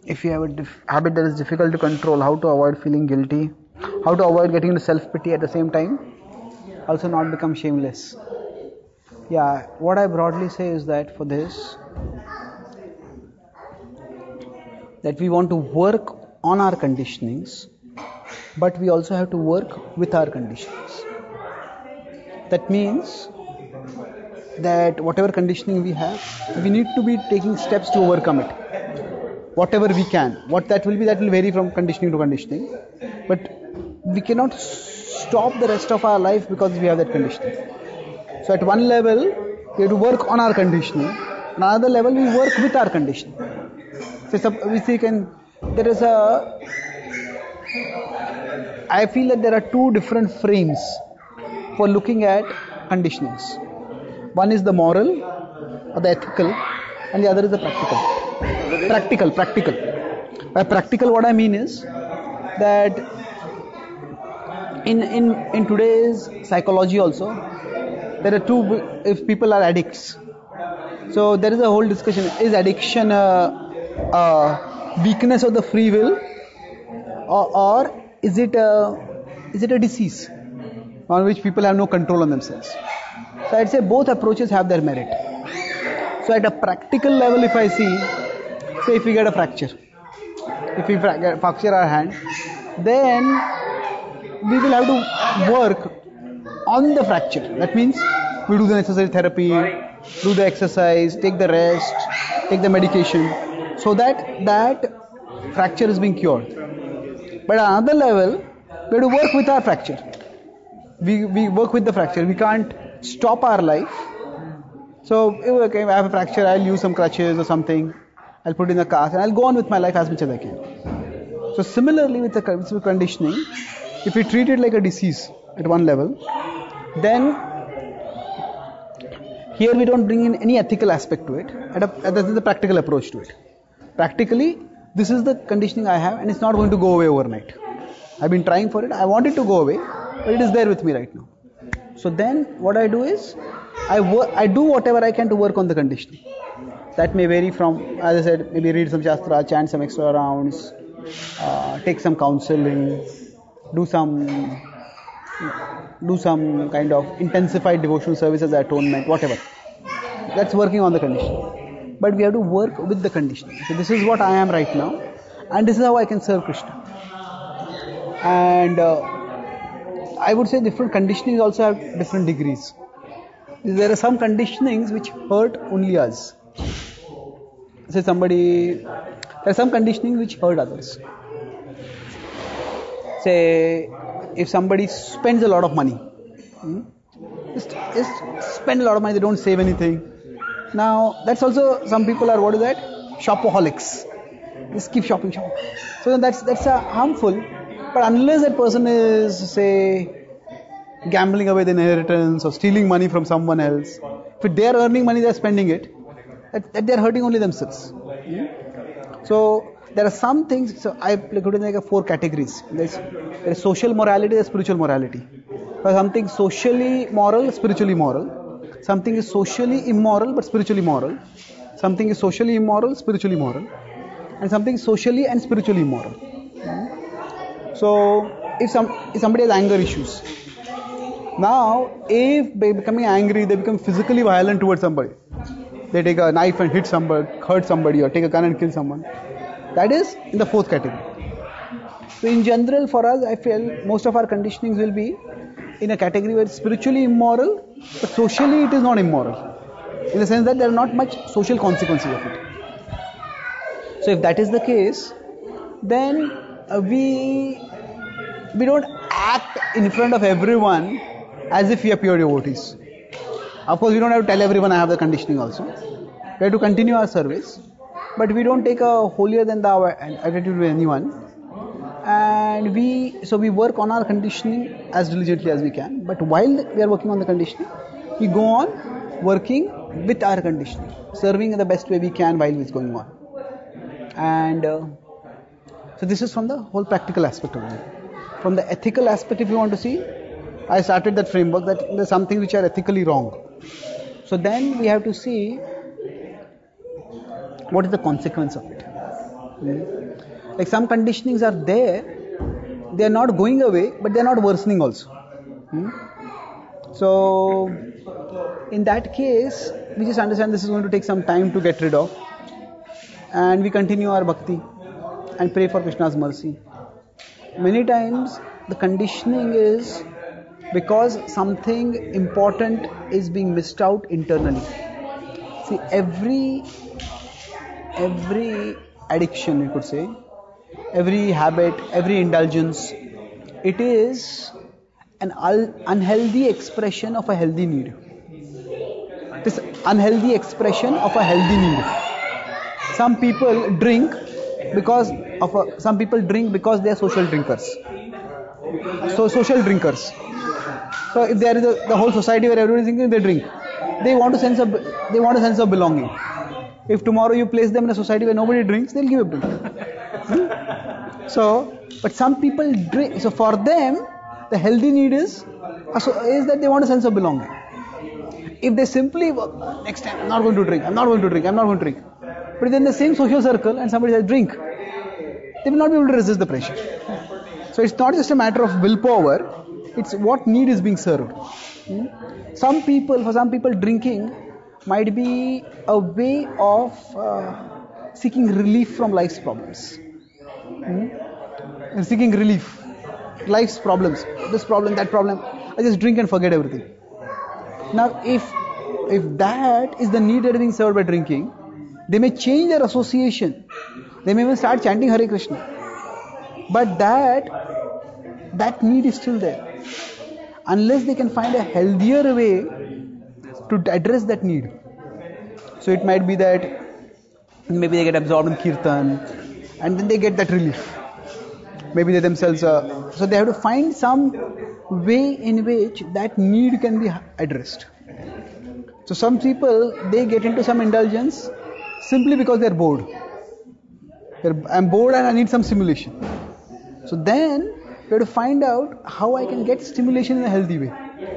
if you have a habit that is difficult to control, how to avoid feeling guilty, how to avoid getting into self-pity at the same time, also not become shameless. Yeah, what I broadly say is that for this, that we want to work on our conditionings, but we also have to work with our conditionings. That means that whatever conditioning we have, we need to be taking steps to overcome it. Whatever we can. What that will be, that will vary from conditioning to conditioning. But we cannot stop the rest of our life because we have that conditioning. So at one level, we have to work on our conditioning. On another level, we work with our conditioning. So I feel that there are two different frames for looking at conditionings. One is the moral or the ethical, and the other is the practical. Practical. By practical, what I mean is that in today's psychology also, there are two. If people are addicts, so there is a whole discussion: is addiction a weakness of the free will, or is it a disease on which people have no control on themselves? So I'd say both approaches have their merit. So at a practical level, if I see, say if we get a fracture, if we fracture our hand, then we will have to work on the fracture. That means we do the necessary therapy, do the exercise, take the rest, take the medication, so that that fracture is being cured. But at another level, we have to work with our fracture. We work with the fracture. We can't stop our life. So, okay, I have a fracture, I'll use some crutches or something, I'll put in a cast, and I'll go on with my life as much as I can. So similarly with the conditioning, if we treat it like a disease at one level, then here we don't bring in any ethical aspect to it. That is the practical approach to it. Practically, this is the conditioning I have, and it's not going to go away overnight. I've been trying for it, I want it to go away, but it is there with me right now. So then what I do is, I do whatever I can to work on the conditioning. That may vary from, as I said, maybe read some Shastra, chant some extra rounds, take some counseling, do some kind of intensified devotional services, atonement, whatever. That's working on the conditioning. But we have to work with the conditioning. So this is what I am right now, and this is how I can serve Krishna. And I would say different conditionings also have different degrees. There are some conditionings which hurt only us. Say there are some conditionings which hurt others. Say, if somebody spends a lot of money, just spend a lot of money, they don't save anything. Now, that's also, some people are, what is that? Shopaholics. Just keep shopping. So that's harmful. But unless that person is, say, gambling away the inheritance or stealing money from someone else, if they are earning money, they are spending it, that they are hurting only themselves. So there are some things, so I put it in like 4 categories. There is social morality, there is spiritual morality. Something socially moral, spiritually moral. Something is socially immoral but spiritually moral. Something is socially immoral, spiritually moral. And something is socially and spiritually immoral. So if somebody has anger issues, now if by becoming angry they become physically violent towards somebody, they take a knife and hurt somebody, or take a gun and kill someone, that is in the 4th category. So in general for us, I feel most of our conditionings will be in a category where it's spiritually immoral, but socially it is not immoral, in the sense that there are not much social consequences of it. So if that is the case, then we don't act in front of everyone as if we are pure devotees. Of course, we don't have to tell everyone I have the conditioning also. We have to continue our service, but we don't take a holier than thou attitude with anyone. And we work on our conditioning as diligently as we can. But while we are working on the conditioning, we go on working with our conditioning, serving in the best way we can while it's going on. And so this is from the whole practical aspect of it. From the ethical aspect, if you want to see, I started that framework that there's some things which are ethically wrong. So then we have to see what is the consequence of it. Like some conditionings are there, they are not going away, but they are not worsening also. So, in that case, we just understand this is going to take some time to get rid of, and we continue our bhakti and pray for Krishna's mercy. Many times, the conditioning is because something important is being missed out internally. See, every addiction, you could say, every habit, every indulgence, it is an unhealthy expression of a healthy need. This unhealthy expression of a healthy need. Some people drink because they are social drinkers. So social drinkers. So if there is the whole society where everybody is drinking, they drink. They want a sense of belonging. If tomorrow you place them in a society where nobody drinks, they'll give a drink. So, but some people drink. So for them, the healthy need is that they want a sense of belonging. If they simply next time I'm not going to drink. But then the same social circle and somebody says drink, they will not be able to resist the pressure. So it's not just a matter of willpower, it's what need is being served. For some people drinking might be a way of seeking relief from life's problems. And seeking relief. Life's problems, this problem, that problem, I just drink and forget everything. Now if that is the need that is being served by drinking, they may change their association. They may even start chanting Hare Krishna. But that need is still there. Unless they can find a healthier way to address that need. So it might be that maybe they get absorbed in kirtan and then they get that relief. Maybe they themselves so they have to find some way in which that need can be addressed. So some people, they get into some indulgence simply because they're bored. I'm bored and I need some stimulation. So then you have to find out how I can get stimulation in a healthy way.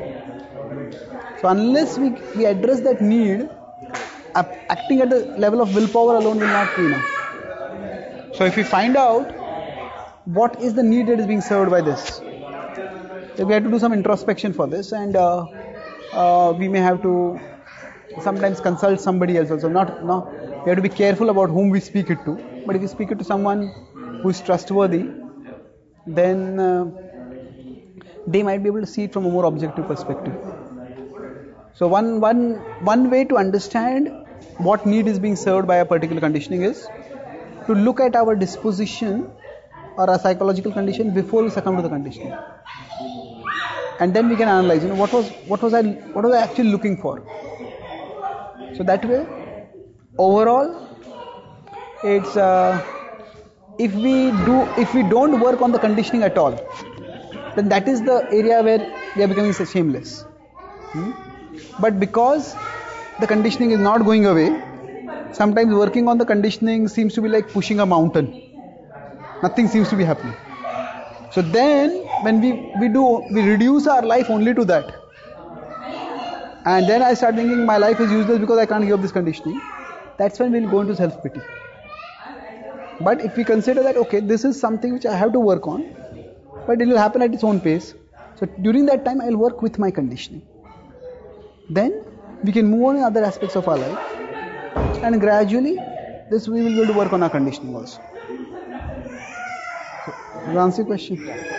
So unless we address that need, acting at the level of willpower alone will not be enough. So if we find out what is the need that is being served by this, then we have to do some introspection for this, and we may have to sometimes consult somebody else also. We have to be careful about whom we speak it to. But if we speak it to someone who is trustworthy, then they might be able to see it from a more objective perspective. So one way to understand what need is being served by a particular conditioning is to look at our disposition or a psychological condition before we succumb to the conditioning, and then we can analyze. What was I actually looking for? So that way, overall, it's if we don't work on the conditioning at all, then that is the area where we are becoming shameless. But because the conditioning is not going away, sometimes working on the conditioning seems to be like pushing a mountain. Nothing seems to be happening. So then, when we reduce our life only to that. And then I start thinking my life is useless because I can't give up this conditioning. That's when we'll go into self-pity. But if we consider that, okay, this is something which I have to work on, but it will happen at its own pace. So during that time, I'll work with my conditioning. Then we can move on in other aspects of our life. And gradually, we will be able to work on our conditioning also. So, does that answer your question?